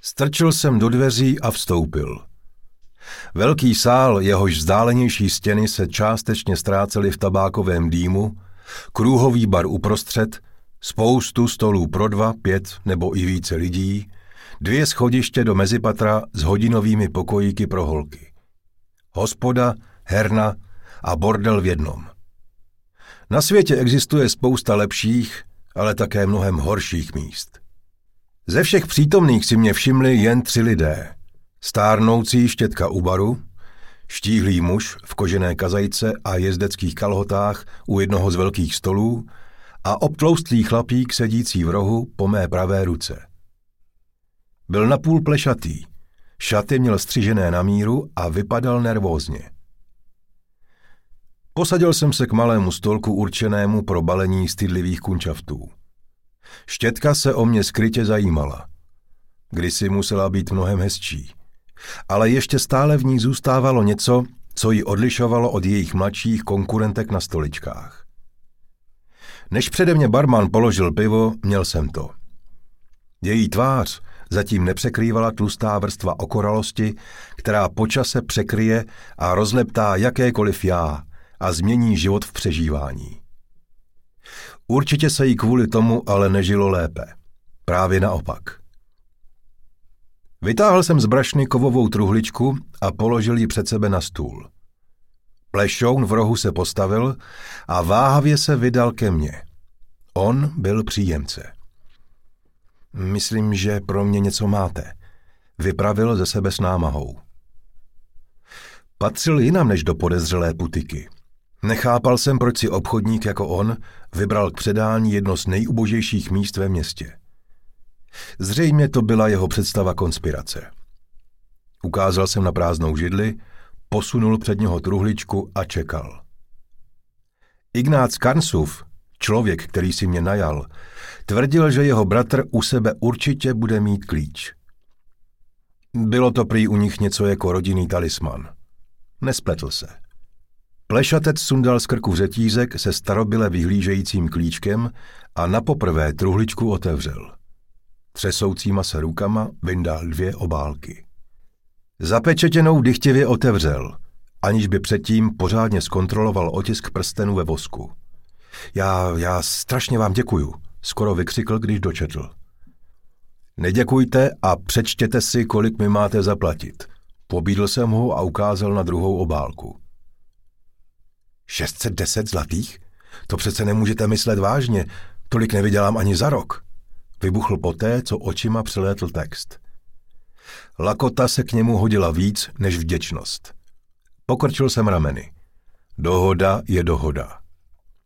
Strčil jsem do dveří a vstoupil. Velký sál, jehož vzdálenější stěny se částečně ztrácely v tabákovém dýmu, kruhový bar uprostřed, spoustu stolů pro 2, 5 nebo i více lidí, 2 schodiště do mezipatra s hodinovými pokojíky pro holky. Hospoda, herna a bordel v jednom. Na světě existuje spousta lepších, ale také mnohem horších míst. Ze všech přítomných si mě všimli jen 3 lidé. Stárnoucí štětka u baru, štíhlý muž v kožené kazajce a jezdeckých kalhotách u jednoho z velkých stolů a obtloustlý chlapík sedící v rohu po mé pravé ruce. Byl napůl plešatý, šaty měl střižené na míru a vypadal nervózně. Posadil jsem se k malému stolku určenému pro balení stydlivých kunčaftů. Štětka se o mě skrytě zajímala. Kdysi musela být mnohem hezčí, ale ještě stále v ní zůstávalo něco, co ji odlišovalo od jejich mladších konkurentek na stoličkách. Než přede mě barman položil pivo, měl jsem to. Její tvář zatím nepřekrývala tlustá vrstva okoralosti, která po čase překryje a rozleptá jakékoliv já a změní život v přežívání. Určitě se jí kvůli tomu ale nežilo lépe. Právě naopak. Vytáhl jsem z brašny kovovou truhličku a položil ji před sebe na stůl. Plešoun v rohu se postavil a váhavě se vydal ke mně. On byl příjemce. Myslím, že pro mě něco máte, vypravil ze sebe s námahou. Patřil jinam než do podezřelé putiky. Nechápal jsem, proč si obchodník jako on vybral k předání jedno z nejubožejších míst ve městě. Zřejmě to byla jeho představa konspirace. Ukázal jsem na prázdnou židli, posunul před něho truhličku a čekal. Ignác Karnsův, člověk, který si mě najal, tvrdil, že jeho bratr u sebe určitě bude mít klíč. Bylo to prý u nich něco jako rodinný talisman. Nespletl se. Plešatec sundal z krku řetízek se starobyle vyhlížejícím klíčkem a napoprvé truhličku otevřel. Třesoucíma se rukama vyndal 2 obálky. Zapečetěnou dychtivě otevřel, aniž by předtím pořádně zkontroloval otisk prstenu ve vosku. Já strašně vám děkuju, skoro vykřikl, když dočetl. Neděkujte a přečtěte si, kolik mi máte zaplatit. Pobídl jsem ho a ukázal na druhou obálku. 610 zlatých? To přece nemůžete myslet vážně, tolik nevydělám ani za rok. Vybuchl poté, co očima přelétl text. Lakota se k němu hodila víc než vděčnost. Pokrčil jsem rameny. Dohoda je dohoda.